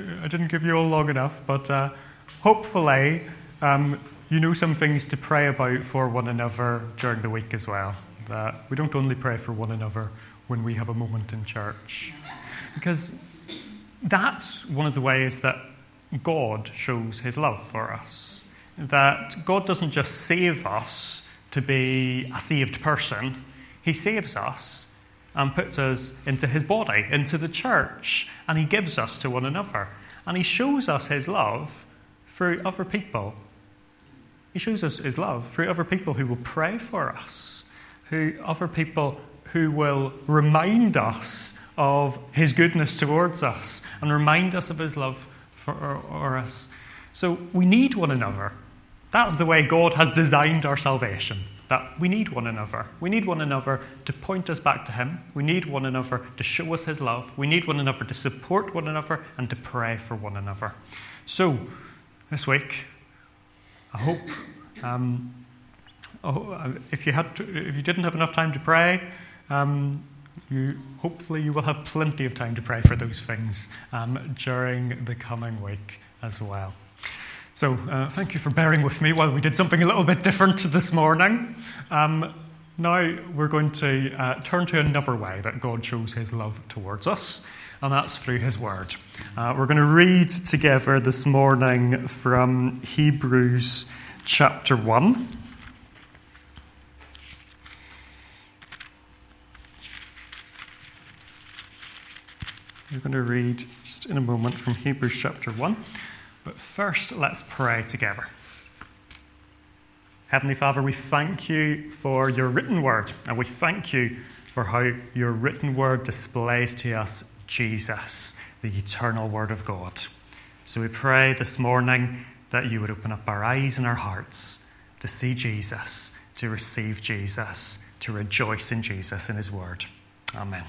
I didn't give you all long enough, but hopefully you know some things to pray about for one another during the week as well. That we don't only pray for one another when we have a moment in church. Because that's one of the ways that God shows his love for us. That God doesn't just save us to be a saved person. He saves us and puts us into his body, into the church, and he gives us to one another. And he shows us his love through other people. He shows us his love through other people who will pray for us, other people who will remind us of his goodness towards us and remind us of his love for us. So we need one another. That's the way God has designed our salvation, that we need one another. We need one another to point us back to him. We need one another to show us his love. We need one another to support one another and to pray for one another. So, this week, I hope if you didn't have enough time to pray, hopefully you will have plenty of time to pray for those things during the coming week as well. So thank you for bearing with me while we did something a little bit different this morning. Now we're going to turn to another way that God shows his love towards us, and that's through his word. We're going to read together this morning from Hebrews chapter 1. We're going to read just in a moment from Hebrews chapter 1. But first, let's pray together. Heavenly Father, we thank you for your written word, and we thank you for how your written word displays to us Jesus, the eternal word of God. So we pray this morning that you would open up our eyes and our hearts to see Jesus, to receive Jesus, to rejoice in Jesus and his word. Amen.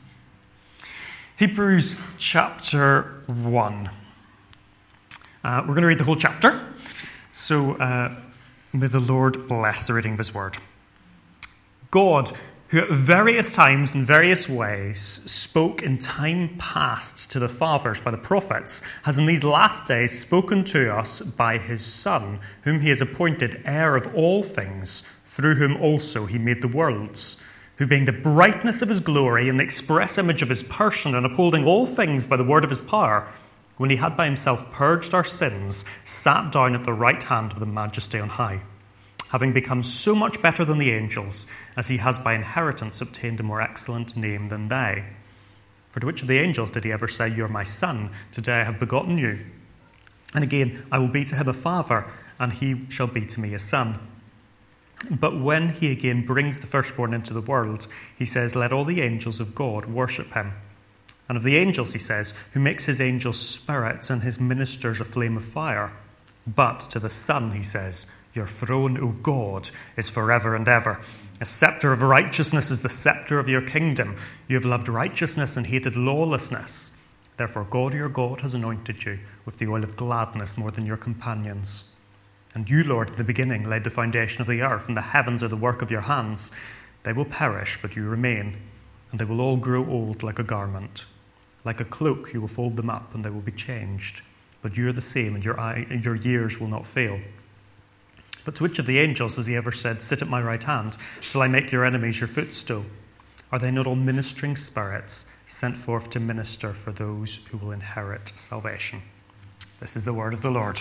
Hebrews chapter 1. We're going to read the whole chapter. So may the Lord bless the reading of his word. God, who at various times and various ways spoke in time past to the fathers by the prophets, has in these last days spoken to us by his Son, whom he has appointed heir of all things, through whom also he made the worlds, who being the brightness of his glory and the express image of his person, and upholding all things by the word of his power, when he had by himself purged our sins, sat down at the right hand of the Majesty on high, having become so much better than the angels, as he has by inheritance obtained a more excellent name than they. For to which of the angels did he ever say, "You are my son, today I have begotten you"? And again, "I will be to him a father, and he shall be to me a son." But when he again brings the firstborn into the world, he says, "Let all the angels of God worship him." And of the angels, he says, "Who makes his angels spirits and his ministers a flame of fire." But to the Son, he says, "Your throne, O God, is forever and ever. A scepter of righteousness is the scepter of your kingdom. You have loved righteousness and hated lawlessness. Therefore God, your God, has anointed you with the oil of gladness more than your companions. And you, Lord, in the beginning laid the foundation of the earth, and the heavens are the work of your hands. They will perish, but you remain, and they will all grow old like a garment. Like a cloak, you will fold them up, and they will be changed. But you are the same, and your years will not fail. But to which of the angels has he ever said, 'Sit at my right hand, till I make your enemies your footstool'? Are they not all ministering spirits, sent forth to minister for those who will inherit salvation?" This is the word of the Lord.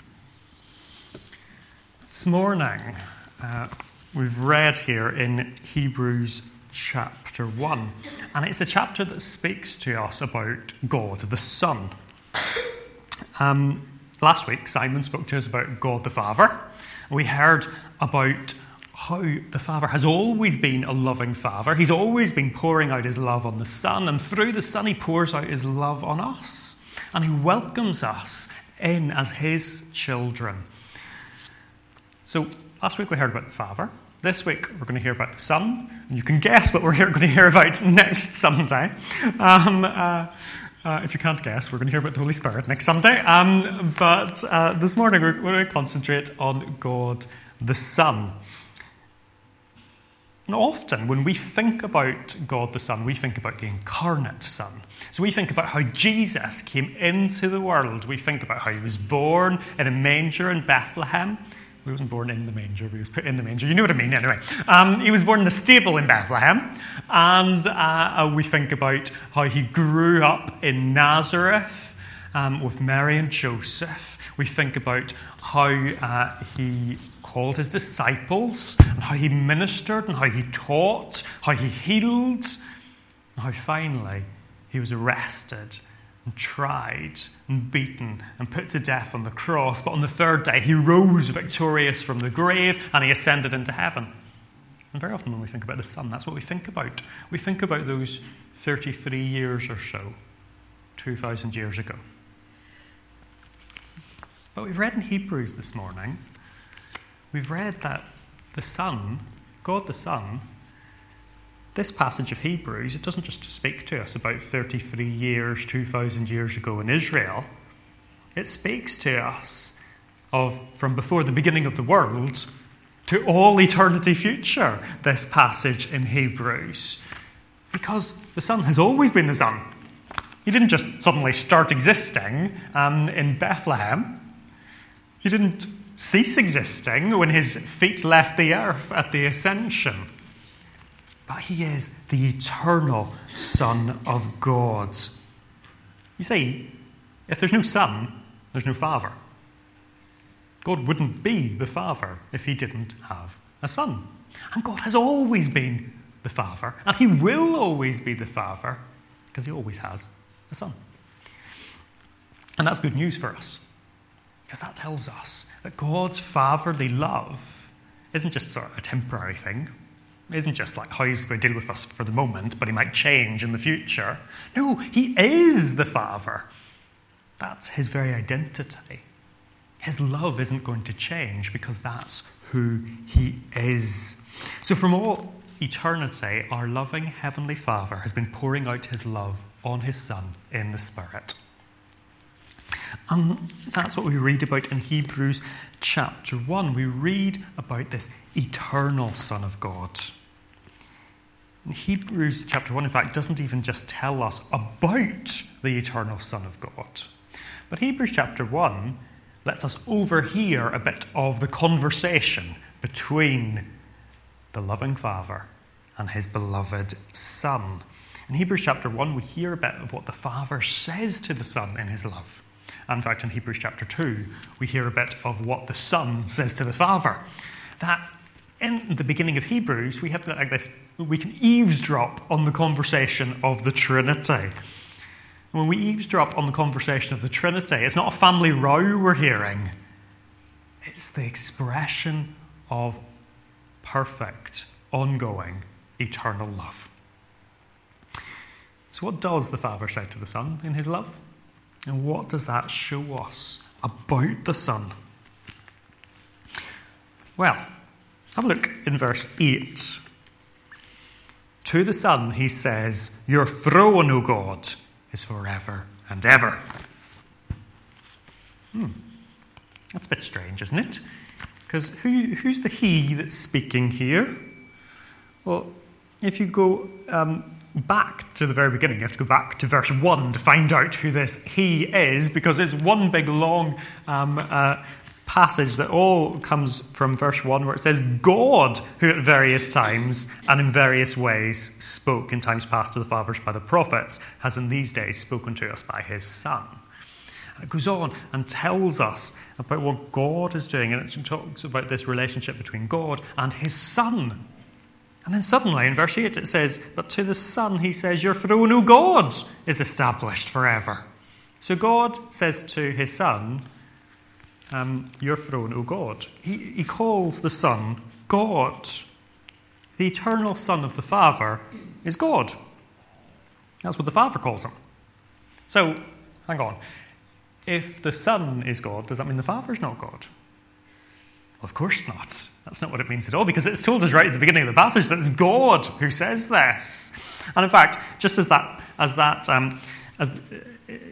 This morning, we've read here in Hebrews chapter 1, and it's a chapter that speaks to us about God, the Son. Last week, Simon spoke to us about God the Father. We heard about how the Father has always been a loving Father. He's always been pouring out his love on the Son, and through the Son he pours out his love on us. And he welcomes us in as his children. So last week we heard about the Father. This week we're going to hear about the Son. And you can guess what we're going to hear about next Sunday. If you can't guess, we're going to hear about the Holy Spirit next Sunday. But this morning we're going to concentrate on God the Son. And often, when we think about God the Son, we think about the incarnate Son. So we think about how Jesus came into the world. We think about how he was born in a manger in Bethlehem. He wasn't born in the manger, but he was put in the manger. You know what I mean, anyway. He was born in a stable in Bethlehem. And we think about how he grew up in Nazareth with Mary and Joseph. We think about how he called his disciples, and how he ministered, and how he taught, how he healed, and how finally he was arrested and tried and beaten and put to death on the cross. But on the third day he rose victorious from the grave and he ascended into heaven. And very often when we think about the Son, that's what we think about. We think about those 33 years or so, 2,000 years ago. But we've read in Hebrews this morning, we've read that the Son, God the Son, this passage of Hebrews, it doesn't just speak to us about 33 years, 2,000 years ago in Israel. It speaks to us of from before the beginning of the world to all eternity future, this passage in Hebrews. Because the Son has always been the Son. He didn't just suddenly start existing in Bethlehem. He didn't cease existing when his feet left the earth at the ascension. But he is the eternal Son of God. You see, if there's no Son, there's no Father. God wouldn't be the Father if he didn't have a Son. And God has always been the Father, and he will always be the Father, because he always has a Son. And that's good news for us, because that tells us that God's fatherly love isn't just sort of a temporary thing. It isn't just like how he's going to deal with us for the moment, but he might change in the future. No, he is the Father. That's his very identity. His love isn't going to change because that's who he is. So from all eternity, our loving Heavenly Father has been pouring out his love on his Son in the Spirit. And that's what we read about in Hebrews chapter 1. We read about this eternal Son of God. And Hebrews chapter 1, in fact, doesn't even just tell us about the eternal Son of God. But Hebrews chapter 1 lets us overhear a bit of the conversation between the loving Father and his beloved Son. In Hebrews chapter 1, we hear a bit of what the Father says to the Son in his love. In fact, in Hebrews chapter 2, we hear a bit of what the Son says to the Father. That in the beginning of Hebrews, we have to like this, we can eavesdrop on the conversation of the Trinity. When we eavesdrop on the conversation of the Trinity, it's not a family row we're hearing. It's the expression of perfect, ongoing, eternal love. So what does the Father say to the Son in his love? And what does that show us about the Son? Well, have a look in verse 8. To the Son, he says, "Your throne, O God, is forever and ever." That's a bit strange, isn't it? Because who's the he that's speaking here? Well, if you go back to the very beginning, you have to go back to verse 1 to find out who this he is, because it's one big long passage that all comes from verse 1 where it says, God, who at various times and in various ways spoke in times past to the fathers by the prophets, has in these days spoken to us by his Son. And it goes on and tells us about what God is doing, and it talks about this relationship between God and his Son. And then suddenly in verse 8 it says, but to the Son he says, your throne, O God, is established forever. So God says to his Son, your throne, O God. He calls the Son God. The eternal Son of the Father is God. That's what the Father calls him. So, hang on. If the Son is God, does that mean the Father is not God? Well, of course not. That's not what it means at all, because it's told us right at the beginning of the passage that it's God who says this. And in fact, just as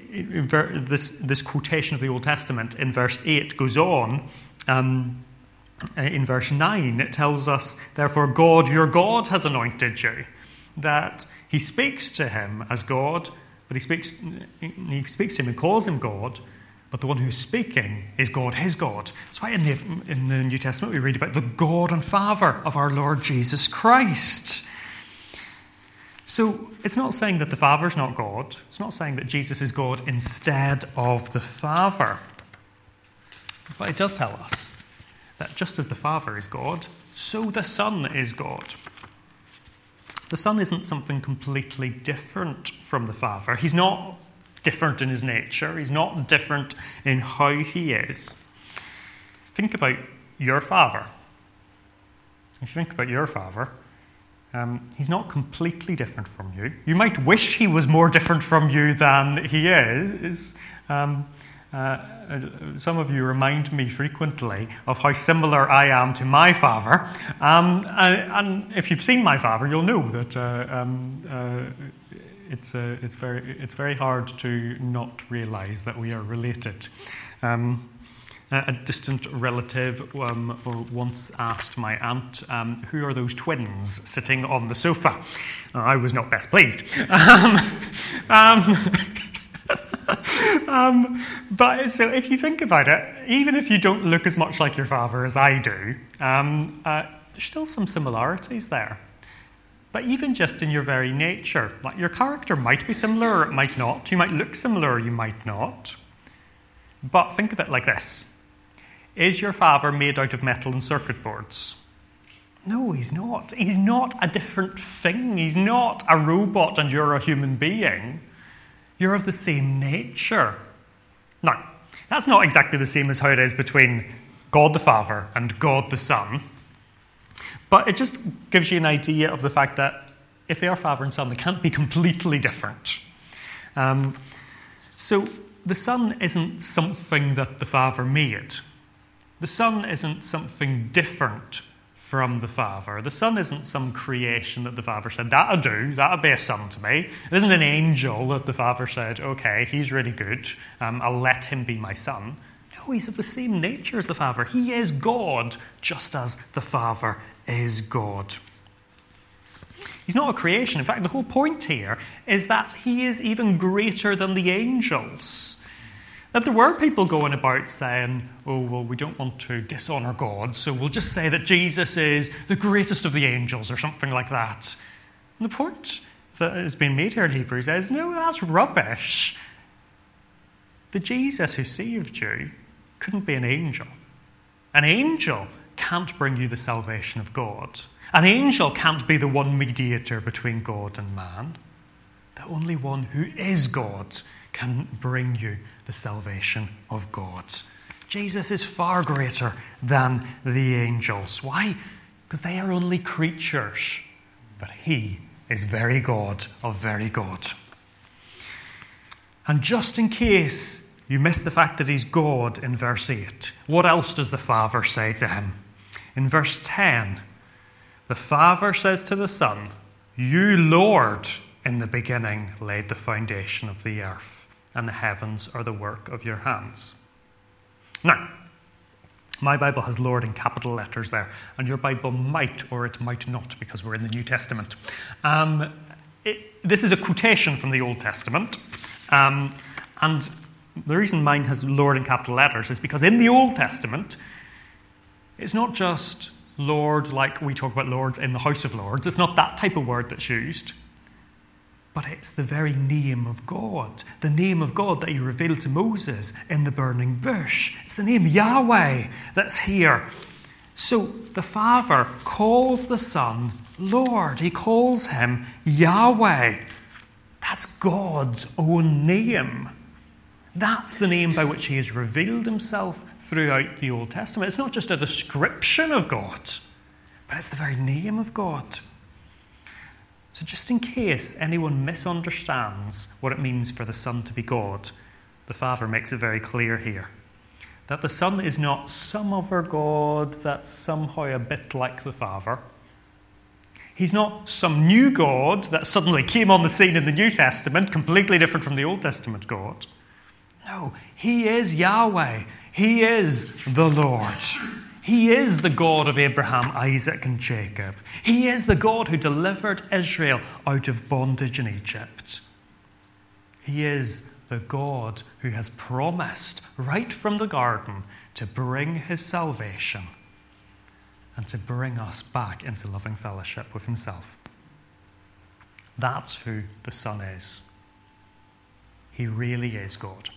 this quotation of the Old Testament in verse 8 goes on, In verse 9, it tells us, therefore, God, your God, has anointed you. That he speaks to him as God, but he speaks to him and calls him God, but the one who's speaking is God, his God. That's why in the New Testament we read about the God and Father of our Lord Jesus Christ. So it's not saying that the Father's not God. It's not saying that Jesus is God instead of the Father. But it does tell us that just as the Father is God, so the Son is God. The Son isn't something completely different from the Father. He's not different in his nature. He's not different in how he is. Think about your father. If you think about your father, he's not completely different from you. You might wish he was more different from you than he is. Some of you remind me frequently of how similar I am to my father. And if you've seen my father, you'll know that it's very hard to not realise that we are related. A distant relative once asked my aunt, who are those twins sitting on the sofa? I was not best pleased. But so if you think about it, even if you don't look as much like your father as I do, there's still some similarities there. But even just in your very nature, like your character might be similar or it might not. You might look similar or you might not. But think of it like this. Is your father made out of metal and circuit boards? No, he's not. He's not a different thing. He's not a robot and you're a human being. You're of the same nature. Now, that's not exactly the same as how it is between God the Father and God the Son. But it just gives you an idea of the fact that if they are Father and Son, they can't be completely different. So the Son isn't something that the Father made. The Son isn't something different from the Father. The Son isn't some creation that the Father said, that'll do, that'll be a son to me. It isn't an angel that the Father said, okay, he's really good, I'll let him be my son. No, he's of the same nature as the Father. He is God, just as the Father is God. He's not a creation. In fact, the whole point here is that he is even greater than the angels. That there were people going about saying, oh, well, we don't want to dishonour God, so we'll just say that Jesus is the greatest of the angels or something like that. And the point that has been made here in Hebrews is, no, that's rubbish. The Jesus who saved you couldn't be an angel. An angel can't bring you the salvation of God. An angel can't be the one mediator between God and man. The only one who is God can bring you the salvation of God. Jesus is far greater than the angels. Why? Because they are only creatures. But he is very God of very God. And just in case you miss the fact that he's God in verse 8, what else does the Father say to him? In verse 10, the Father says to the Son, you, Lord, in the beginning laid the foundation of the earth, and the heavens are the work of your hands. Now, my Bible has Lord in capital letters there, and your Bible might or it might not, because we're in the New Testament. This is a quotation from the Old Testament, and the reason mine has Lord in capital letters is because in the Old Testament, it's not just Lord like we talk about lords in the House of Lords. It's not that type of word that's used. But it's the very name of God. The name of God that he revealed to Moses in the burning bush. It's the name Yahweh that's here. So the Father calls the Son Lord. He calls him Yahweh. That's God's own name. That's the name by which he has revealed himself throughout the Old Testament. It's not just a description of God, but it's the very name of God. So just in case anyone misunderstands what it means for the Son to be God, the Father makes it very clear here that the Son is not some other God that's somehow a bit like the Father. He's not some new God that suddenly came on the scene in the New Testament, completely different from the Old Testament God. No, he is Yahweh. He is the Lord. He is the God of Abraham, Isaac, and Jacob. He is the God who delivered Israel out of bondage in Egypt. He is the God who has promised right from the garden to bring his salvation and to bring us back into loving fellowship with himself. That's who the Son is. He really is God.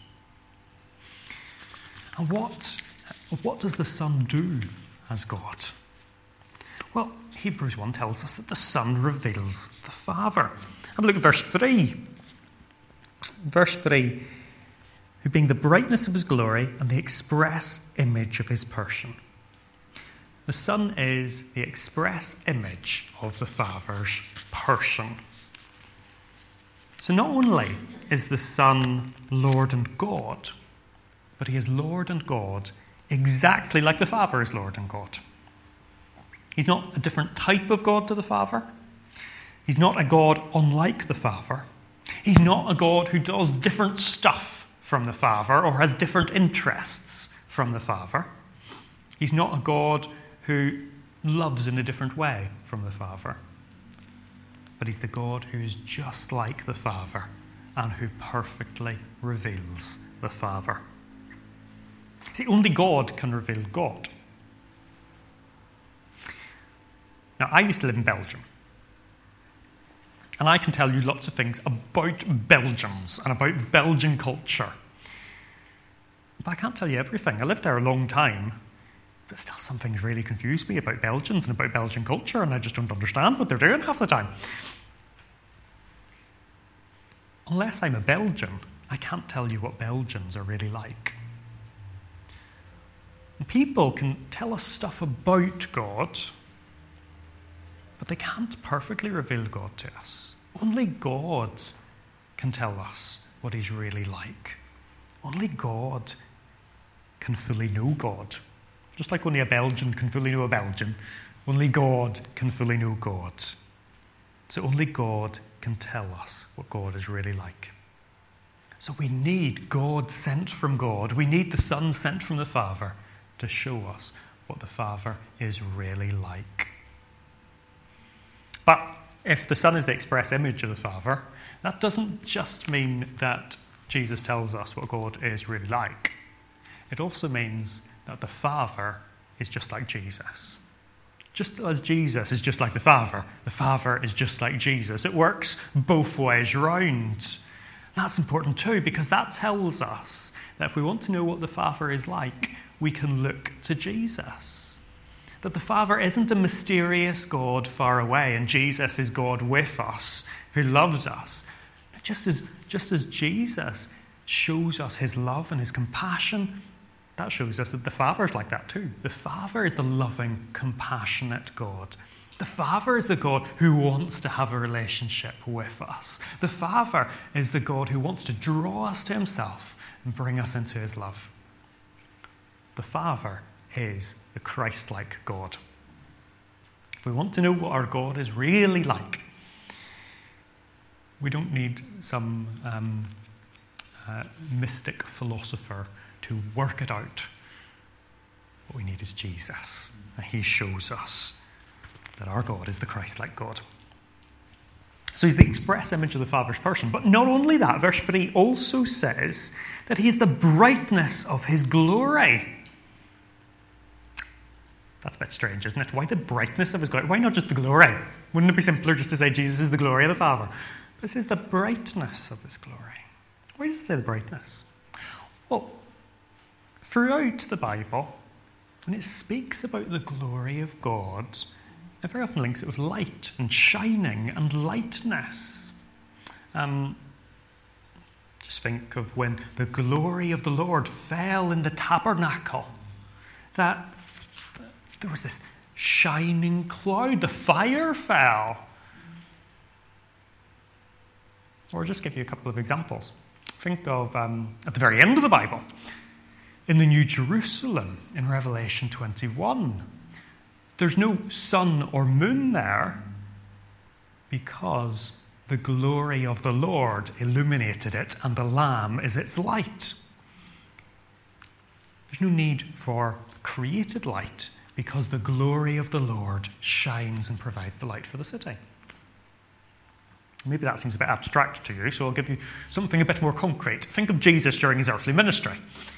And what does the Son do as God? Well, Hebrews 1 tells us that the Son reveals the Father. Have a look at verse 3. Verse 3, who being the brightness of his glory and the express image of his person. The Son is the express image of the Father's person. So not only is the Son Lord and God, but he is Lord and God exactly like the Father is Lord and God. He's not a different type of God to the Father. He's not a God unlike the Father. He's not a God who does different stuff from the Father or has different interests from the Father. He's not a God who loves in a different way from the Father. But he's the God who is just like the Father and who perfectly reveals the Father. See, only God can reveal God. Now, I used to live in Belgium. And I can tell you lots of things about Belgians and about Belgian culture. But I can't tell you everything. I lived there a long time. But still, some things really confuse me about Belgians and about Belgian culture, and I just don't understand what they're doing half the time. Unless I'm a Belgian, I can't tell you what Belgians are really like. People can tell us stuff about God, but they can't perfectly reveal God to us. Only God can tell us what he's really like. Only God can fully know God. Just like only a Belgian can fully know a Belgian, only God can fully know God. So only God can tell us what God is really like. So we need God sent from God. We need the Son sent from the Father to show us what the Father is really like. But if the Son is the express image of the Father, that doesn't just mean that Jesus tells us what God is really like. It also means that the Father is just like Jesus. Just as Jesus is just like the Father is just like Jesus. It works both ways round. That's important too, because that tells us that if we want to know what the Father is like, we can look to Jesus. That the Father isn't a mysterious God far away, and Jesus is God with us, who loves us. Just as Jesus shows us his love and his compassion, that shows us that the Father is like that too. The Father is the loving, compassionate God. The Father is the God who wants to have a relationship with us. The Father is the God who wants to draw us to himself and bring us into his love. The Father is the Christ-like God. If we want to know what our God is really like, we don't need some mystic philosopher to work it out. What we need is Jesus. And he shows us that our God is the Christ-like God. So he's the express image of the Father's person. But not only that, verse 3 also says that he is the brightness of his glory. That's a bit strange, isn't it? Why the brightness of his glory? Why not just the glory? Wouldn't it be simpler just to say Jesus is the glory of the Father? This is the brightness of his glory. Why does it say the brightness? Well, throughout the Bible, when it speaks about the glory of God, it very often links it with light and shining and lightness. Just think of when the glory of the Lord fell in the tabernacle, that there was this shining cloud, the fire fell. Or just give you a couple of examples. Think of, at the very end of the Bible, in the New Jerusalem, in Revelation 21, there's no sun or moon there because the glory of the Lord illuminated it and the Lamb is its light. There's no need for created light because the glory of the Lord shines and provides the light for the city. Maybe that seems a bit abstract to you, so I'll give you something a bit more concrete. Think of Jesus during his earthly ministry.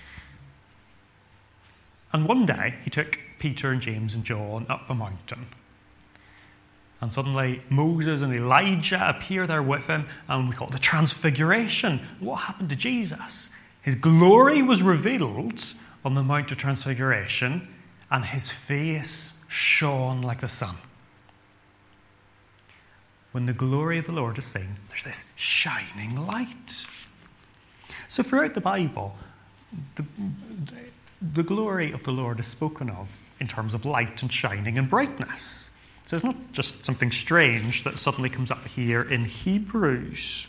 And one day, he took Peter and James and John up a mountain. And suddenly, Moses and Elijah appear there with him, and we call it the Transfiguration. What happened to Jesus? His glory was revealed on the Mount of Transfiguration, and his face shone like the sun. When the glory of the Lord is seen, there's this shining light. So throughout the Bible, the glory of the Lord is spoken of in terms of light and shining and brightness. So it's not just something strange that suddenly comes up here in Hebrews.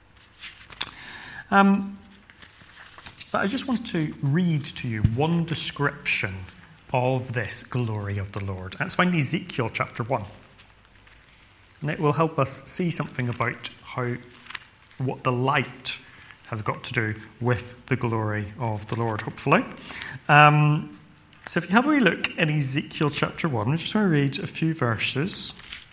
But I just want to read to you one description of this glory of the Lord. And it's found in Ezekiel chapter 1. And it will help us see something about what the light has got to do with the glory of the Lord, hopefully. So if you have a wee look in Ezekiel chapter 1, I just want to read a few verses.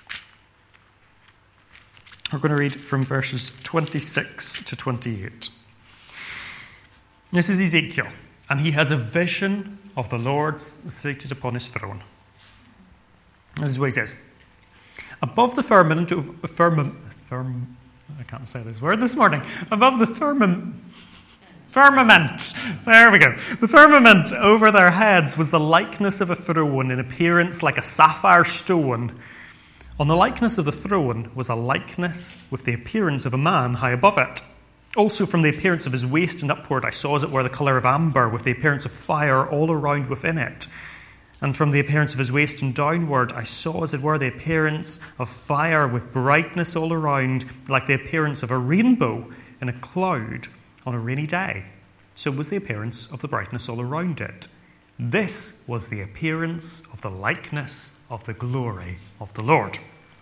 We're going to read from verses 26 to 28. This is Ezekiel, and he has a vision of the Lord seated upon his throne. This is what he says. Above the firmament I can't say this word this morning. Above the firmament. There we go. The firmament over their heads was the likeness of a throne in appearance like a sapphire stone. On the likeness of the throne was a likeness with the appearance of a man high above it. Also from the appearance of his waist and upward I saw as it were the colour of amber with the appearance of fire all around within it. And from the appearance of his waist and downward, I saw, as it were, the appearance of fire with brightness all around, like the appearance of a rainbow in a cloud on a rainy day. So was the appearance of the brightness all around it. This was the appearance of the likeness of the glory of the Lord.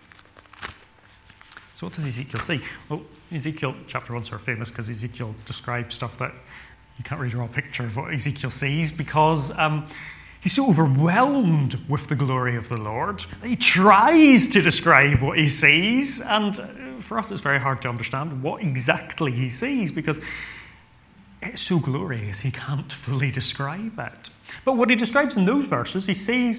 So what does Ezekiel see? Well, Ezekiel chapter 1 is sort of famous because Ezekiel describes stuff that you can't really draw a picture of what Ezekiel sees because he's so overwhelmed with the glory of the Lord. He tries to describe what he sees, and for us it's very hard to understand what exactly he sees because it's so glorious he can't fully describe it. But what he describes in those verses, he sees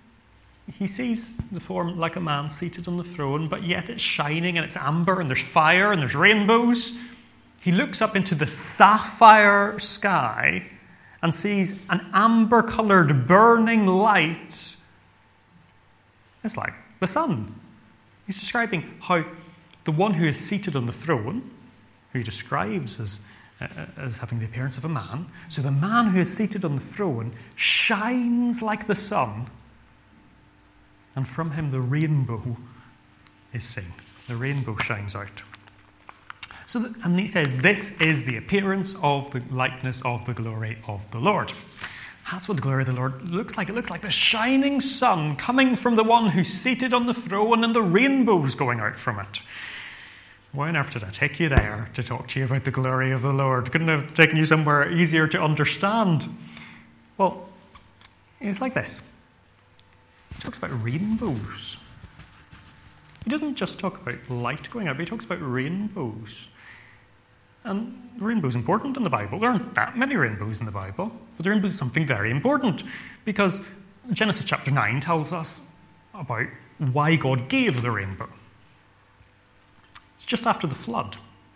the form like a man seated on the throne, but yet it's shining and it's amber and there's fire and there's rainbows. He looks up into the sapphire sky and sees an amber-coloured burning light. It's like the sun. He's describing how the one who is seated on the throne, who he describes as having the appearance of a man, so the man who is seated on the throne shines like the sun, and from him the rainbow is seen. The rainbow shines out. And he says, this is the appearance of the likeness of the glory of the Lord. That's what the glory of the Lord looks like. It looks like the shining sun coming from the one who's seated on the throne and the rainbows going out from it. Why on earth did I take you there to talk to you about the glory of the Lord? Couldn't have taken you somewhere easier to understand. Well, it's like this. He talks about rainbows. He doesn't just talk about light going out, but he talks about rainbows. And the rainbow's important in the Bible. There aren't that many rainbows in the Bible, but the rainbow is something very important because Genesis chapter 9 tells us about why God gave the rainbow. It's just after the flood.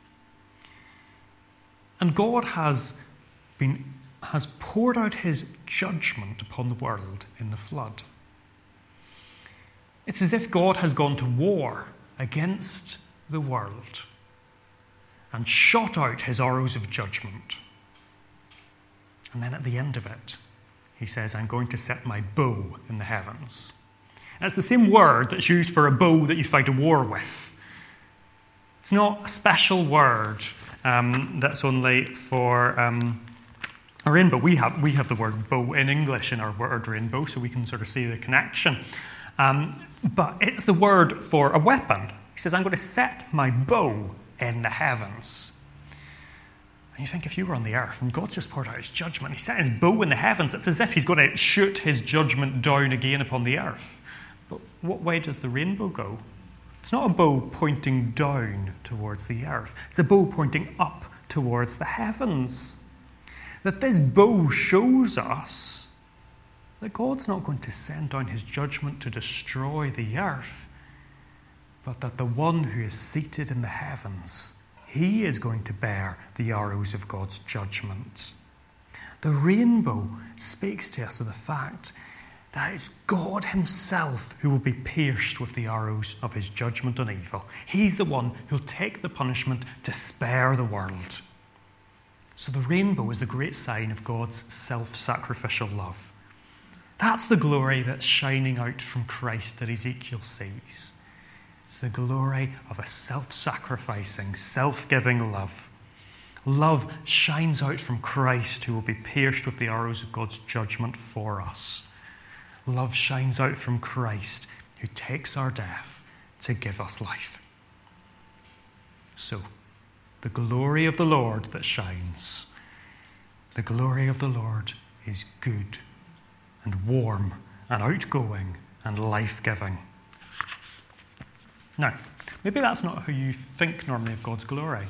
And God has poured out his judgment upon the world in the flood. It's as if God has gone to war against the world and shot out his arrows of judgment. And then at the end of it, he says, I'm going to set my bow in the heavens. And it's the same word that's used for a bow that you fight a war with. It's not a special word that's only for a rainbow. We have the word bow in English in our word rainbow, so we can sort of see the connection. But it's the word for a weapon. He says, I'm going to set my bow in the heavens. And you think, if you were on the earth and God's just poured out his judgment, he set his bow in the heavens, it's as if he's going to shoot his judgment down again upon the earth. But what way does the rainbow go? It's not a bow pointing down towards the earth. It's a bow pointing up towards the heavens. That this bow shows us that God's not going to send down his judgment to destroy the earth, but that the one who is seated in the heavens, he is going to bear the arrows of God's judgment. The rainbow speaks to us of the fact that it's God himself who will be pierced with the arrows of his judgment on evil. He's the one who'll take the punishment to spare the world. So the rainbow is the great sign of God's self-sacrificial love. That's the glory that's shining out from Christ that Ezekiel sees. It's the glory of a self-sacrificing, self-giving love. Love shines out from Christ, who will be pierced with the arrows of God's judgment for us. Love shines out from Christ, who takes our death to give us life. So, the glory of the Lord that shines, the glory of the Lord is good and warm and outgoing and life-giving. Now, maybe that's not how you think normally of God's glory.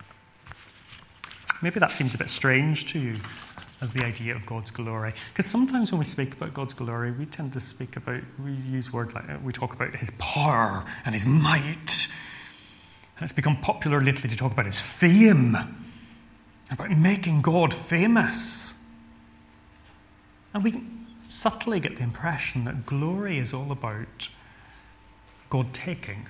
Maybe that seems a bit strange to you as the idea of God's glory. Because sometimes when we speak about God's glory, we tend to we use words like, we talk about his power and his might. And it's become popular lately to talk about his fame, about making God famous. And we subtly get the impression that glory is all about God taking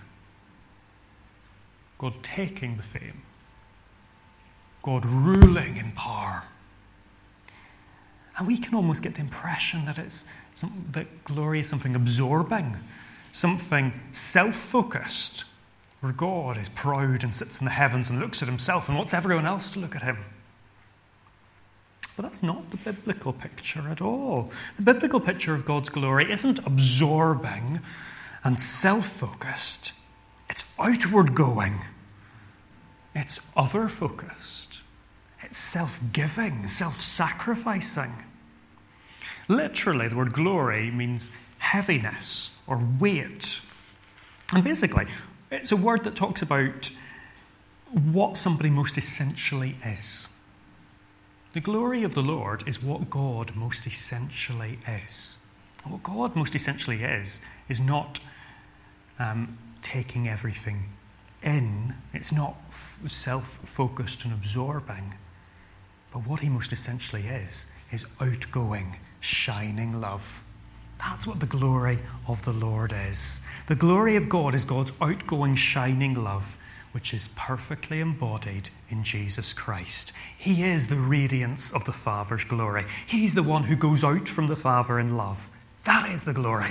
the fame, God ruling in power. And we can almost get the impression that that glory is something absorbing, something self-focused, where God is proud and sits in the heavens and looks at himself and wants everyone else to look at him. But that's not the biblical picture at all. The biblical picture of God's glory isn't absorbing and self-focused. It's outward-going. It's other-focused. It's self-giving, self-sacrificing. Literally, the word glory means heaviness or weight. And basically, it's a word that talks about what somebody most essentially is. The glory of the Lord is what God most essentially is. And what God most essentially is not taking everything in. It's not self-focused and absorbing. But what he most essentially is outgoing, shining love. That's what the glory of the Lord is. The glory of God is God's outgoing, shining love, which is perfectly embodied in Jesus Christ. He is the radiance of the Father's glory. He's the one who goes out from the Father in love. That is the glory.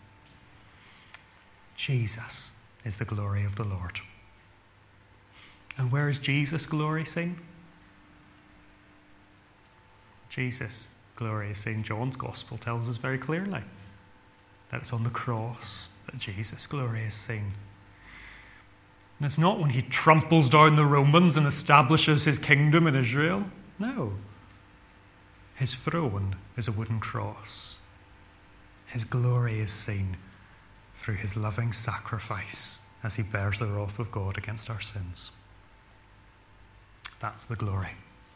Jesus is the glory of the Lord. And where is Jesus' glory seen? Jesus' glory is seen. John's Gospel tells us very clearly that it's on the cross that Jesus' glory is seen. And it's not when he tramples down the Romans and establishes his kingdom in Israel. No. His throne is a wooden cross. His glory is seen through his loving sacrifice as he bears the wrath of God against our sins. That's the glory.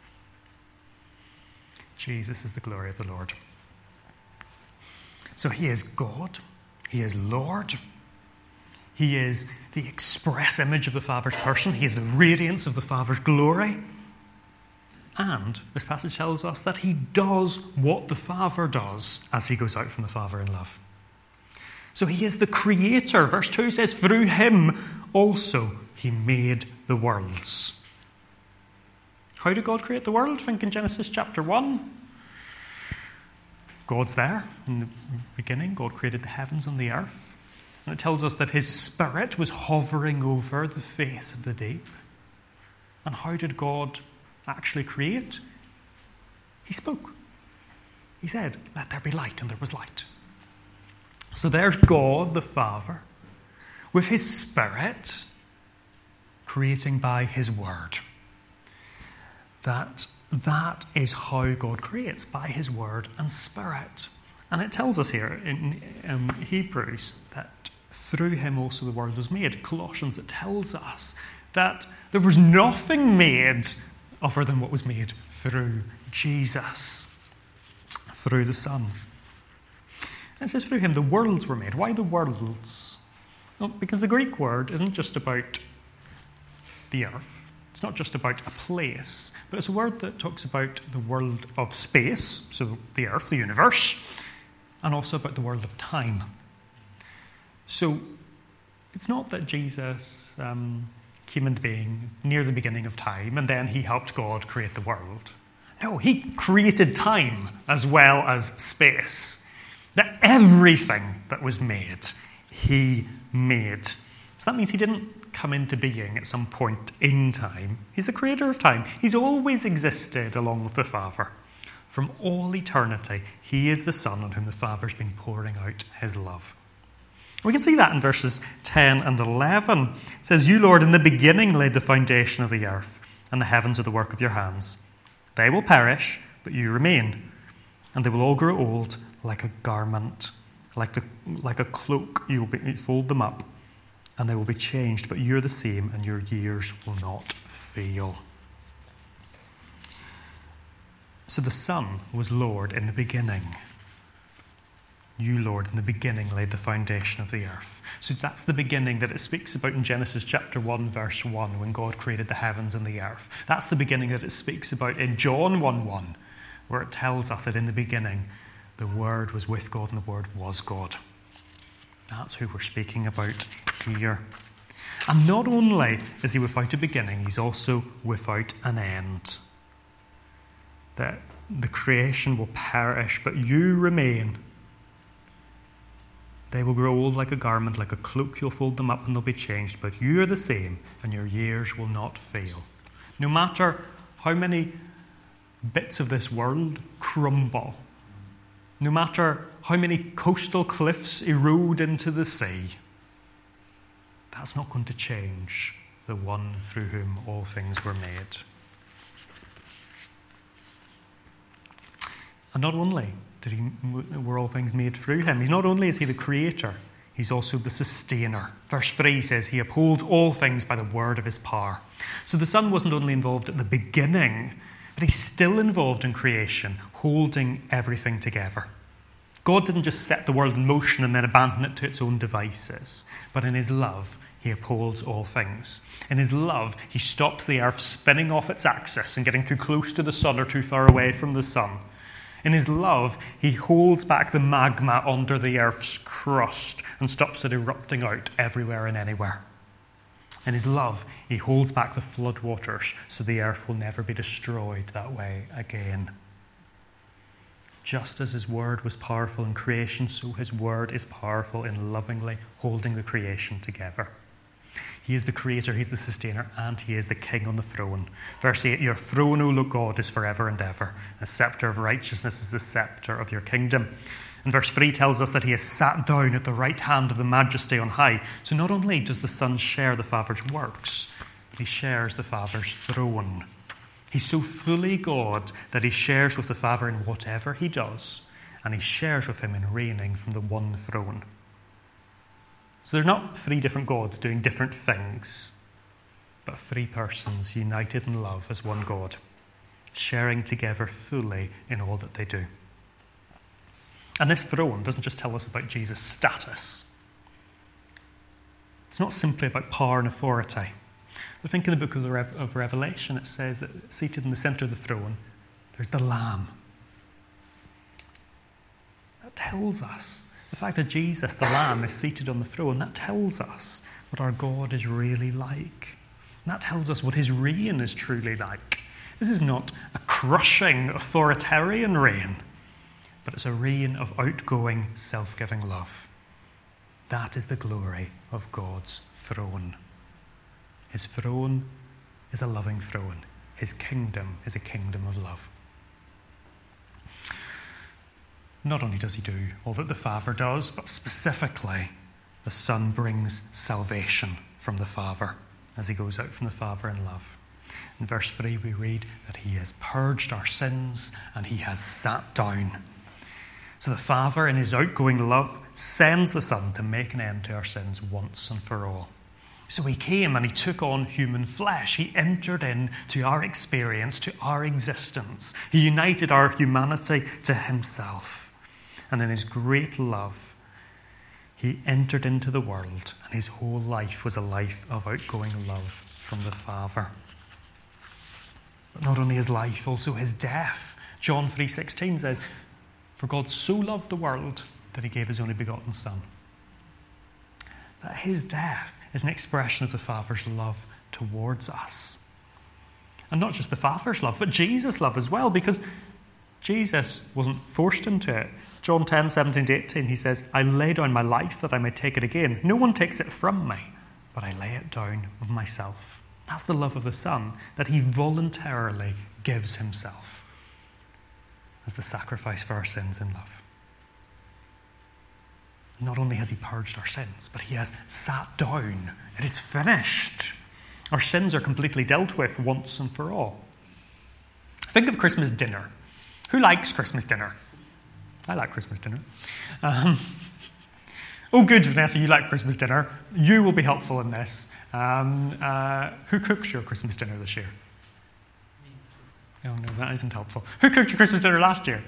Jesus is the glory of the Lord. So he is God. He is Lord. He is the express image of the Father's person. He is the radiance of the Father's glory. And this passage tells us that he does what the Father does as he goes out from the Father in love. So he is the creator. Verse 2 says, through him also he made the worlds. How did God create the world? Think in Genesis chapter 1. God's there in the beginning. God created the heavens and the earth. And it tells us that his Spirit was hovering over the face of the deep. And how did God actually create? He spoke. He said, let there be light, and there was light. So there's God the Father with his Spirit creating by his word. that is how God creates, by his word and spirit. And it tells us here in Hebrews that through him also the world was made. Colossians, it tells us that there was nothing made other than what was made through Jesus, through the Son. And it says through him the worlds were made. Why the worlds? Well, because the Greek word isn't just about the earth. It's not just about a place, but it's a word that talks about the world of space, so the earth, the universe, and also about the world of time. So it's not that Jesus came into being near the beginning of time and then he helped God create the world. No, he created time as well as space. That everything that was made, he made. So that means he didn't come into being at some point in time. He's the creator of time. He's always existed along with the Father. From all eternity, he is the Son on whom the Father's been pouring out his love. We can see that in verses 10 and 11. It says, "You, Lord, in the beginning laid the foundation of the earth, and the heavens are the work of your hands. They will perish, but you remain, and they will all grow old like a garment, like a cloak. You will fold them up, and they will be changed, but you're the same, and your years will not fail." So the Son was Lord in the beginning. You, Lord, in the beginning laid the foundation of the earth. So that's the beginning that it speaks about in Genesis chapter 1, verse 1, when God created the heavens and the earth. That's the beginning that it speaks about in John 1:1, where it tells us that in the beginning the Word was with God and the Word was God. That's who we're speaking about here. And not only is he without a beginning, he's also without an end. That the creation will perish, but you remain. They will grow old like a garment, like a cloak. You'll fold them up and they'll be changed, but you are the same, and your years will not fail. No matter how many bits of this world crumble, no matter how many coastal cliffs erode into the sea, that's not going to change the one through whom all things were made. And not only were all things made through him, not only is he the creator, he's also the sustainer. Verse 3 says he upholds all things by the word of his power. So the Son wasn't only involved at the beginning, but he's still involved in creation, holding everything together. God didn't just set the world in motion and then abandon it to its own devices, but in his love, he upholds all things. In his love, he stops the earth spinning off its axis and getting too close to the sun or too far away from the sun. In his love, he holds back the magma under the earth's crust and stops it erupting out everywhere and anywhere. In his love, he holds back the flood waters so the earth will never be destroyed that way again. Just as his word was powerful in creation, so his word is powerful in lovingly holding the creation together. He is the creator, he's the sustainer, and he is the king on the throne. Verse 8, your throne, O God, is forever and ever. A scepter of righteousness is the scepter of your kingdom. And verse 3 tells us that he has sat down at the right hand of the majesty on high. So not only does the Son share the Father's works, but he shares the Father's throne. He's so fully God that he shares with the Father in whatever he does, and he shares with him in reigning from the one throne. So they're not three different gods doing different things, but three persons united in love as one God, sharing together fully in all that they do. And this throne doesn't just tell us about Jesus' status. It's not simply about power and authority. I think in the book of Revelation it says that seated in the centre of the throne, there's the Lamb. That tells us, the fact that Jesus, the Lamb, is seated on the throne, that tells us what our God is really like. And that tells us what his reign is truly like. This is not a crushing, authoritarian reign, but it's a reign of outgoing, self-giving love. That is the glory of God's throne. His throne is a loving throne. His kingdom is a kingdom of love. Not only does he do all that the Father does, but specifically, the Son brings salvation from the Father as he goes out from the Father in love. In verse 3 we read that he has purged our sins and he has sat down. So the Father, in his outgoing love, sends the Son to make an end to our sins once and for all. So he came and he took on human flesh. He entered into our experience, to our existence. He united our humanity to himself. And in his great love, he entered into the world, and his whole life was a life of outgoing love from the Father. But not only his life, also his death. John 3:16 says, "For God so loved the world that he gave his only begotten Son." That his death is an expression of the Father's love towards us. And not just the Father's love, but Jesus' love as well, because Jesus wasn't forced into it. John 10:17-18, he says, "I lay down my life that I may take it again. No one takes it from me, but I lay it down of myself." That's the love of the Son, that he voluntarily gives himself as the sacrifice for our sins in love. Not only has he purged our sins, but he has sat down. It is finished. Our sins are completely dealt with once and for all. Think of Christmas dinner. Who likes Christmas dinner? I like Christmas dinner. Oh, good, Vanessa, you like Christmas dinner. You will be helpful in this. Who cooks your Christmas dinner this year? Oh, no, that isn't helpful. Who cooked your Christmas dinner last year?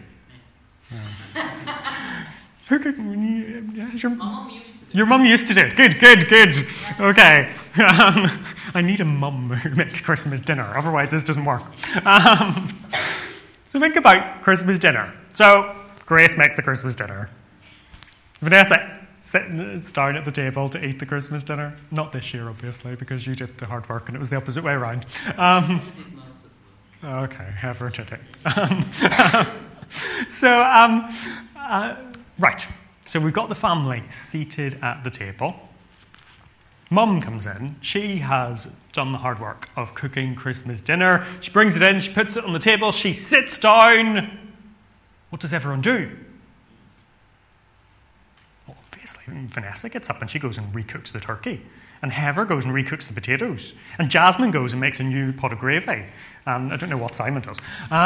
Who cooked? Your mum used to do it. Good. Okay. I need a mum who makes Christmas dinner. Otherwise, this doesn't work. So think about Christmas dinner. So Grace makes the Christmas dinner. Vanessa sits down at the table to eat the Christmas dinner. Not this year, obviously, because you did the hard work and it was the opposite way around. Okay, Heather did it. Right. So we've got the family seated at the table. Mum comes in. She has done the hard work of cooking Christmas dinner. She brings it in. She puts it on the table. She sits down. What does everyone do? Well, obviously, Vanessa gets up and she goes and recooks the turkey. And Heather goes and recooks the potatoes. And Jasmine goes and makes a new pot of gravy. And I don't know what Simon does.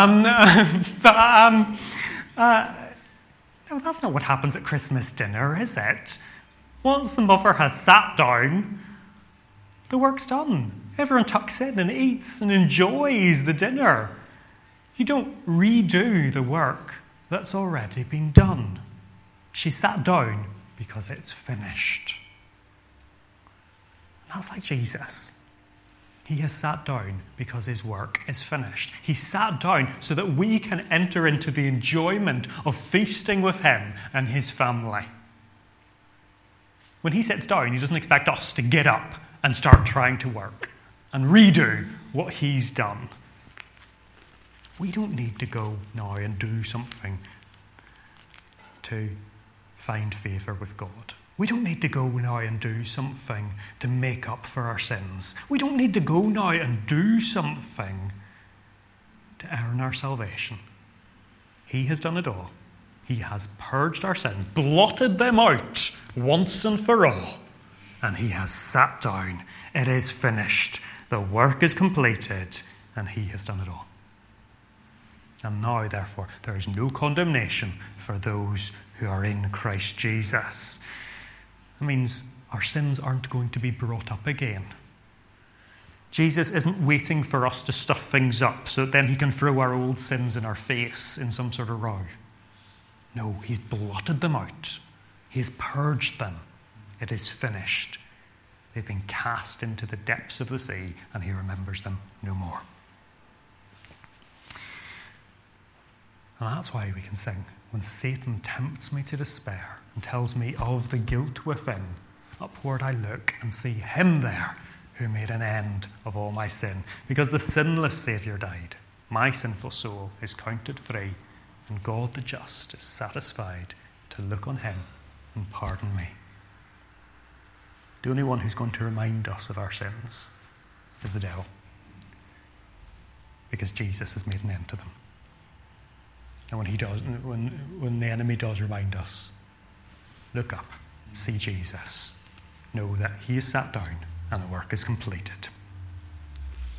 No, that's not what happens at Christmas dinner, is it? Once the mother has sat down, the work's done. Everyone tucks in and eats and enjoys the dinner. You don't redo the work that's already been done. She sat down because it's finished. That's like Jesus. He has sat down because his work is finished. He sat down so that we can enter into the enjoyment of feasting with him and his family. When he sits down, he doesn't expect us to get up and start trying to work and redo what he's done. We don't need to go now and do something to find favour with God. We don't need to go now and do something to make up for our sins. We don't need to go now and do something to earn our salvation. He has done it all. He has purged our sins, blotted them out once and for all, and he has sat down. It is finished. The work is completed, and he has done it all. And now, therefore, there is no condemnation for those who are in Christ Jesus. It means our sins aren't going to be brought up again. Jesus isn't waiting for us to stuff things up so that then he can throw our old sins in our face in some sort of row. No, he's blotted them out. He's purged them. It is finished. They've been cast into the depths of the sea, and he remembers them no more. And that's why we can sing, when Satan tempts me to despair and tells me of the guilt within, upward I look and see him there who made an end of all my sin. Because the sinless Saviour died, my sinful soul is counted free, and God the just is satisfied to look on him and pardon me. The only one who's going to remind us of our sins is the devil, because Jesus has made an end to them. And when he does, when the enemy does remind us, look up, see Jesus, know that he is sat down and the work is completed.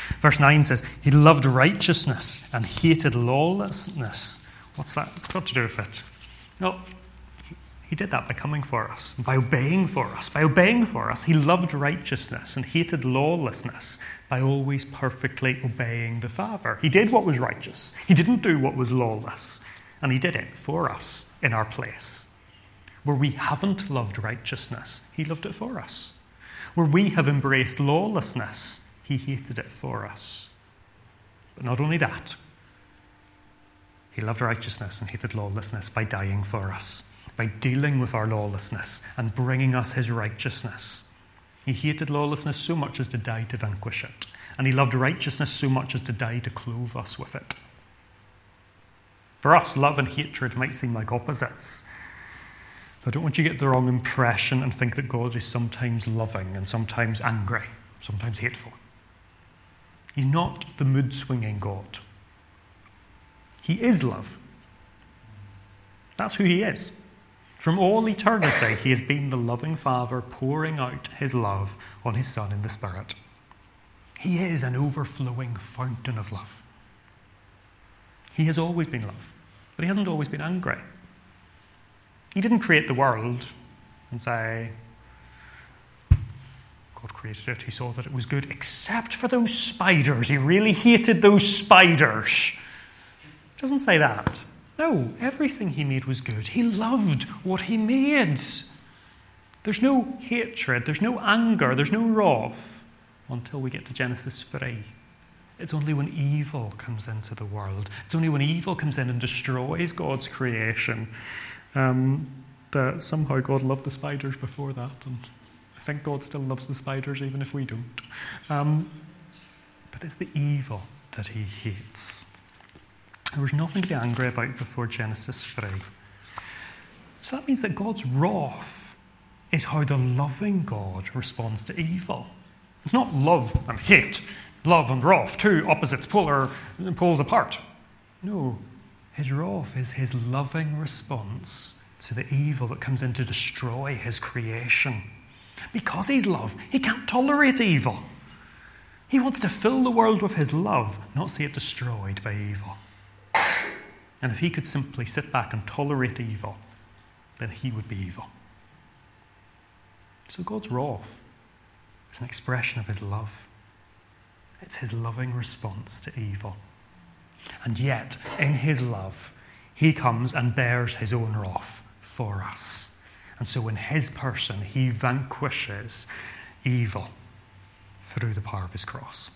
Verse 9 says, he loved righteousness and hated lawlessness. What's that got to do with it? Well, he did that by coming for us, by obeying for us. By obeying for us, he loved righteousness and hated lawlessness by always perfectly obeying the Father. He did what was righteous. He didn't do what was lawless. And he did it for us in our place. Where we haven't loved righteousness, he loved it for us. Where we have embraced lawlessness, he hated it for us. But not only that, he loved righteousness and hated lawlessness by dying for us, by dealing with our lawlessness and bringing us his righteousness. He hated lawlessness so much as to die to vanquish it. And he loved righteousness so much as to die to clothe us with it. For us, love and hatred might seem like opposites. But I don't want you to get the wrong impression and think that God is sometimes loving and sometimes angry, sometimes hateful. He's not the mood-swinging God. He is love. That's who he is. From all eternity, he has been the loving Father pouring out his love on his Son in the Spirit. He is an overflowing fountain of love. He has always been love, but he hasn't always been angry. He didn't create the world and say, God created it, he saw that it was good, except for those spiders. He really hated those spiders. It doesn't say that. No, everything he made was good. He loved what he made. There's no hatred, there's no anger, there's no wrath until we get to Genesis 3. It's only when evil comes into the world, it's only when evil comes in and destroys God's creation, that somehow God loved the spiders before that, and I think God still loves the spiders even if we don't. But it's the evil that he hates. There was nothing to be angry about before Genesis 3. So that means that God's wrath is how the loving God responds to evil. It's not love and hate, love and wrath, two opposites, poles apart. No, his wrath is his loving response to the evil that comes in to destroy his creation. Because he's love, he can't tolerate evil. He wants to fill the world with his love, not see it destroyed by evil. And if he could simply sit back and tolerate evil, then he would be evil. So God's wrath is an expression of his love. It's his loving response to evil. And yet, in his love, he comes and bears his own wrath for us. And so in his person, he vanquishes evil through the power of his cross.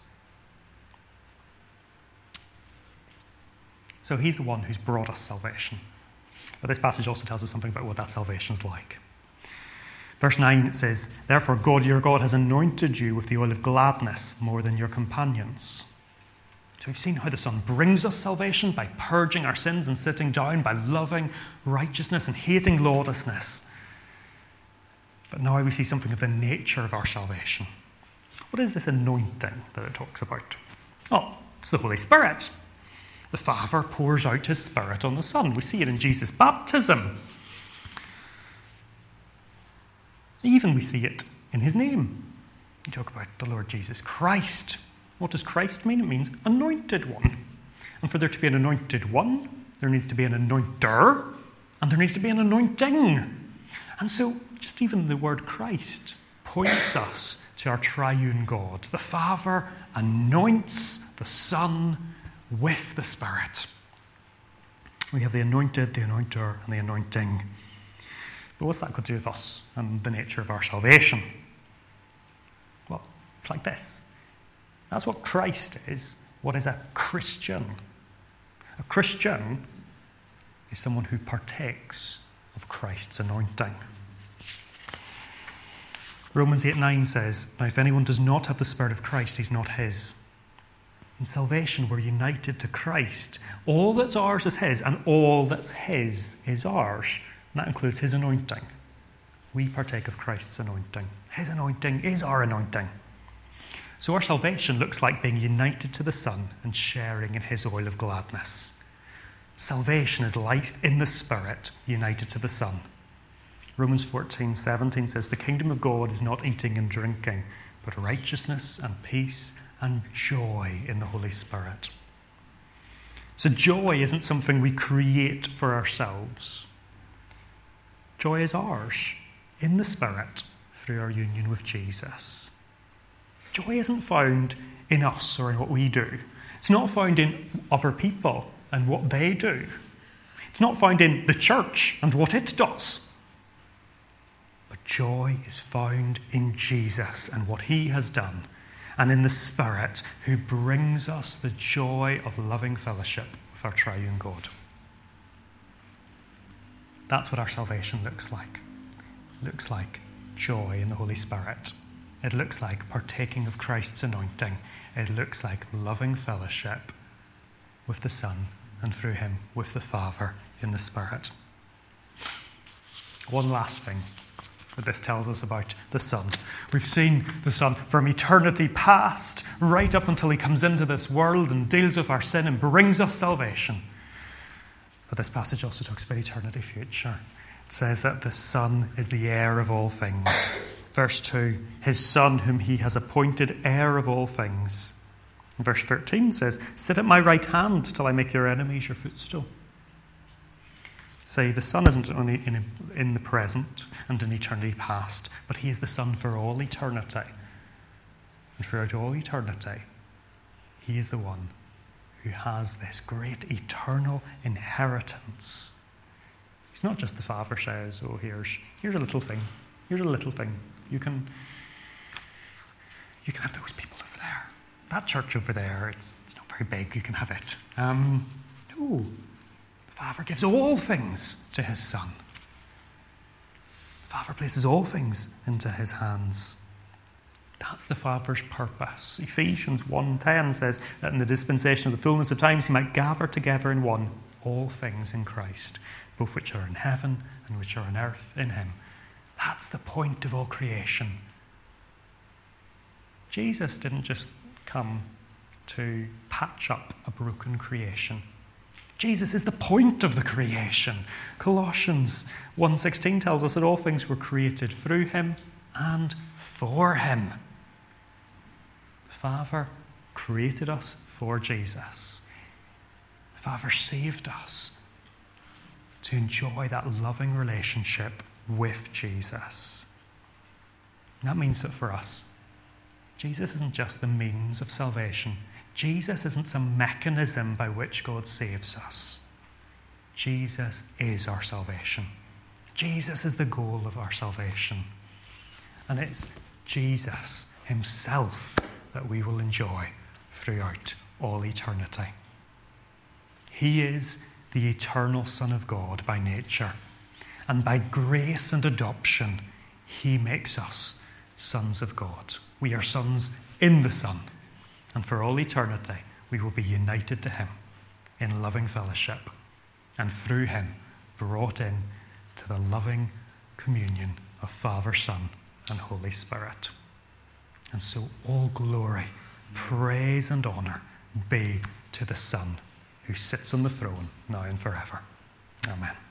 So he's the one who's brought us salvation. But this passage also tells us something about what that salvation's like. Verse 9 says, therefore God, your God, has anointed you with the oil of gladness more than your companions. So we've seen how the Son brings us salvation by purging our sins and sitting down, by loving righteousness and hating lawlessness. But now we see something of the nature of our salvation. What is this anointing that it talks about? Oh, it's the Holy Spirit. The Father pours out his Spirit on the Son. We see it in Jesus' baptism. Even we see it in his name. We talk about the Lord Jesus Christ. What does Christ mean? It means anointed one. And for there to be an anointed one, there needs to be an anointer, and there needs to be an anointing. And so, just even the word Christ points us to our triune God. The Father anoints the Son with the Spirit. We have the anointed, the anointer, and the anointing. But what's that got to do with us and the nature of our salvation? Well, it's like this. That's what Christ is. What is a Christian? A Christian is someone who partakes of Christ's anointing. Romans 8:9 says, now if anyone does not have the Spirit of Christ, he's not his. In salvation, we're united to Christ. All that's ours is his, and all that's his is ours. And that includes his anointing. We partake of Christ's anointing. His anointing is our anointing. So our salvation looks like being united to the Son and sharing in his oil of gladness. Salvation is life in the Spirit, united to the Son. Romans 14:17 says, the kingdom of God is not eating and drinking, but righteousness and peace and joy in the Holy Spirit. So joy isn't something we create for ourselves. Joy is ours in the Spirit through our union with Jesus. Joy isn't found in us or in what we do. It's not found in other people and what they do. It's not found in the church and what it does. But joy is found in Jesus and what he has done, and in the Spirit who brings us the joy of loving fellowship with our triune God. That's what our salvation looks like. It looks like joy in the Holy Spirit. It looks like partaking of Christ's anointing. It looks like loving fellowship with the Son, and through him with the Father in the Spirit. One last thing that this tells us about the Son. We've seen the Son from eternity past, right up until he comes into this world and deals with our sin and brings us salvation. But this passage also talks about eternity future. It says that the Son is the heir of all things. Verse 2, his Son whom he has appointed heir of all things. Verse 13 says, sit at my right hand till I make your enemies your footstool. Say, the Son isn't only in the present and in eternity past, but he is the Son for all eternity. And throughout all eternity, he is the one who has this great eternal inheritance. He's not just the Father says, oh, here's a little thing. Here's a little thing. You can have those people over there. That church over there, it's not very big. You can have it. No. The Father gives all things to his Son. The Father places all things into his hands. That's the Father's purpose. Ephesians 1:10 says that in the dispensation of the fullness of times he might gather together in one all things in Christ, both which are in heaven and which are on earth in him. That's the point of all creation. Jesus didn't just come to patch up a broken creation. Jesus is the point of the creation. Colossians 1:16 tells us that all things were created through him and for him. The Father created us for Jesus. The Father saved us to enjoy that loving relationship with Jesus. And that means that for us, Jesus isn't just the means of salvation. Jesus isn't some mechanism by which God saves us. Jesus is our salvation. Jesus is the goal of our salvation. And it's Jesus himself that we will enjoy throughout all eternity. He is the eternal Son of God by nature. And by grace and adoption, he makes us sons of God. We are sons in the Son. And for all eternity, we will be united to him in loving fellowship. And through him, brought in to the loving communion of Father, Son, and Holy Spirit. And so all glory, praise, and honour be to the Son who sits on the throne now and forever. Amen.